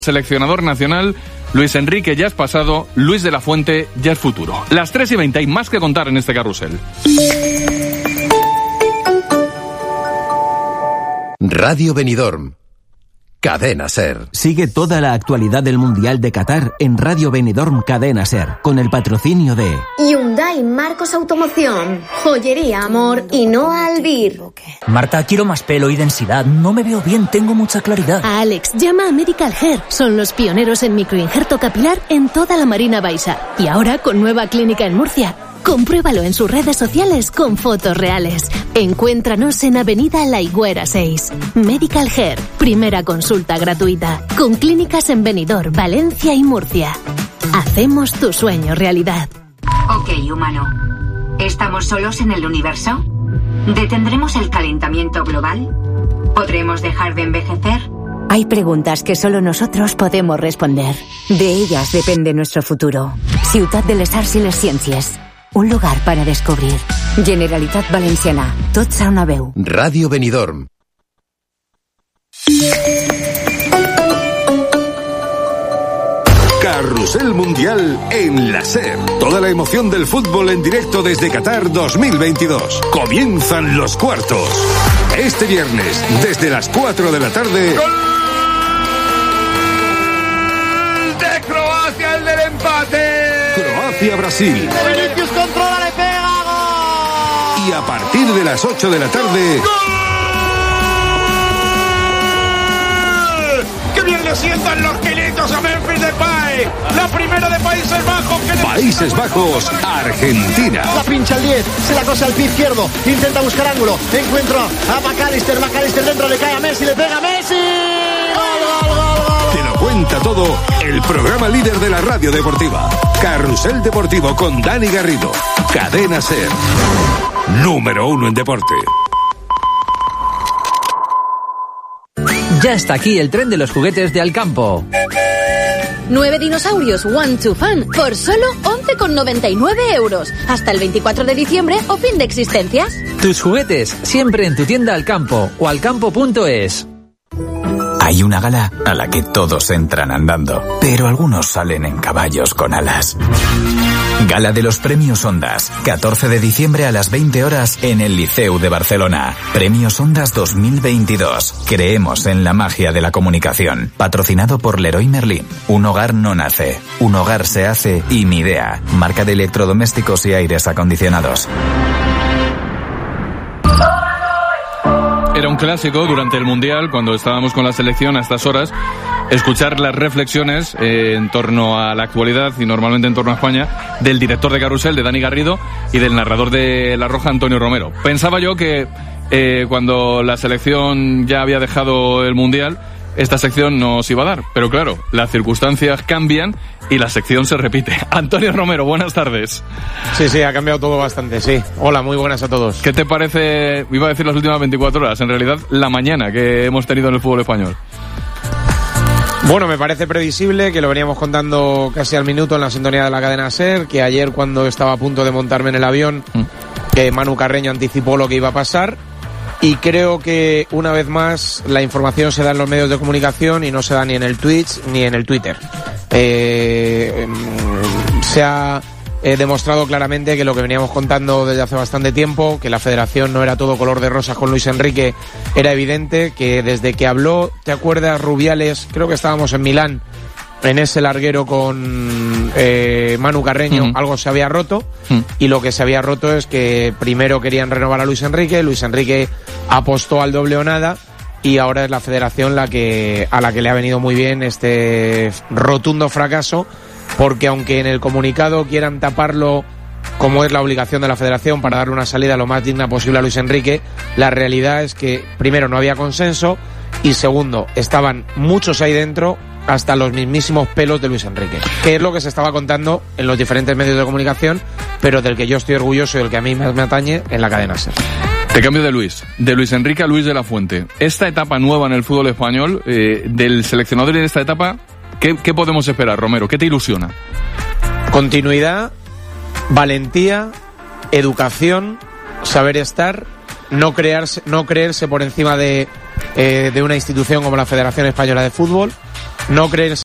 Seleccionador nacional, Luis Enrique ya es pasado, Luis de la Fuente ya es futuro. Las 3:20, hay más que contar en este carrusel. Radio Benidorm. Cadena SER. Sigue toda la actualidad del Mundial de Qatar en Radio Benidorm Cadena SER, con el patrocinio de Hyundai Marcos Automoción, Joyería Amor y Noa Albir. Marta, quiero más pelo y densidad. No me veo bien, tengo mucha claridad. A Alex, llama a Medical Hair. Son los pioneros en microinjerto capilar en toda la Marina Baixa. Y ahora con nueva clínica en Murcia. Compruébalo en sus redes sociales con fotos reales. Encuéntranos en Avenida La Higuera 6. Medical Hair, primera consulta gratuita. Con clínicas en Benidorm, Valencia y Murcia. Hacemos tu sueño realidad. Ok, humano. ¿Estamos solos en el universo? ¿Detendremos el calentamiento global? ¿Podremos dejar de envejecer? Hay preguntas que solo nosotros podemos responder. De ellas depende nuestro futuro. Ciutat de les Arts i les Ciències. Un lugar para descubrir. Generalitat Valenciana. Tots a una veu. Radio Benidorm. Carrusel Mundial en la SER. Toda la emoción del fútbol en directo desde Qatar 2022. Comienzan los cuartos. Este viernes, desde las 4 de la tarde... ¡Gol de Croacia, el del empate! Croacia-Brasil. Vinicius controla, le pega, gol. Y a partir de las 8 de la tarde... ¡Gol! ¡Qué bien le sientan los kilitos a Memphis Depay! La primera de Países Bajos. Países Bajos, Argentina. La pincha el 10, se la cosa al pie izquierdo, intenta buscar ángulo, encuentro a McAllister dentro, le cae a Messi, le pega a Messi. ¡Gol, gol, gol, gol! Te lo cuenta todo el programa líder de la radio deportiva. Carrusel Deportivo con Dani Garrido. Cadena SER. Número 1 en deporte. Ya está aquí el tren de los juguetes de Alcampo. 9 dinosaurios One to Fun por solo 11,99 €. Hasta el 24 de diciembre o fin de existencias. Tus juguetes siempre en tu tienda Alcampo o alcampo.es. Hay una gala a la que todos entran andando, pero algunos salen en caballos con alas. Gala de los Premios Ondas, 14 de diciembre a las 20 horas en el Liceu de Barcelona. Premios Ondas 2022. Creemos en la magia de la comunicación. Patrocinado por Leroy Merlin. Un hogar no nace, un hogar se hace y Midea, marca de electrodomésticos y aires acondicionados. Era un clásico durante el Mundial, cuando estábamos con la selección a estas horas, escuchar las reflexiones en torno a la actualidad y normalmente en torno a España del director de Carrusel, de Dani Garrido, y del narrador de La Roja, Antonio Romero. Pensaba yo que cuando la selección ya había dejado el Mundial, esta sección nos iba a dar, pero claro, las circunstancias cambian y la sección se repite. Antonio Romero, buenas tardes. Sí, ha cambiado todo bastante, sí. Hola, muy buenas a todos. ¿Qué te parece, iba a decir las últimas 24 horas, en realidad la mañana que hemos tenido en el fútbol español? Bueno, me parece previsible, que lo veníamos contando casi al minuto en la sintonía de la cadena SER, que ayer cuando estaba a punto de montarme en el avión, que Manu Carreño anticipó lo que iba a pasar. Y creo que, una vez más, la información se da en los medios de comunicación y no se da ni en el Twitch ni en el Twitter. Se ha demostrado claramente que lo que veníamos contando desde hace bastante tiempo, que la federación no era todo color de rosas con Luis Enrique, era evidente que desde que habló, ¿te acuerdas, Rubiales? Creo que estábamos en Milán, en ese larguero con Manu Carreño, algo se había roto, y lo que se había roto es que primero querían renovar a Luis Enrique apostó al doble o nada, y ahora es la federación a la que le ha venido muy bien este rotundo fracaso, porque aunque en el comunicado quieran taparlo como es la obligación de la federación para darle una salida lo más digna posible a Luis Enrique, la realidad es que primero no había consenso y segundo, estaban muchos ahí dentro, hasta los mismísimos pelos de Luis Enrique, que es lo que se estaba contando en los diferentes medios de comunicación, pero del que yo estoy orgulloso y del que a mí más me atañe en la cadena SER. Te cambio de Luis Enrique a Luis de la Fuente. Esta etapa nueva en el fútbol español, del seleccionador en esta etapa, ¿qué podemos esperar, Romero? ¿Qué te ilusiona? Continuidad, valentía, educación, saber estar, no creerse por encima de una institución como la Federación Española de Fútbol, no creerse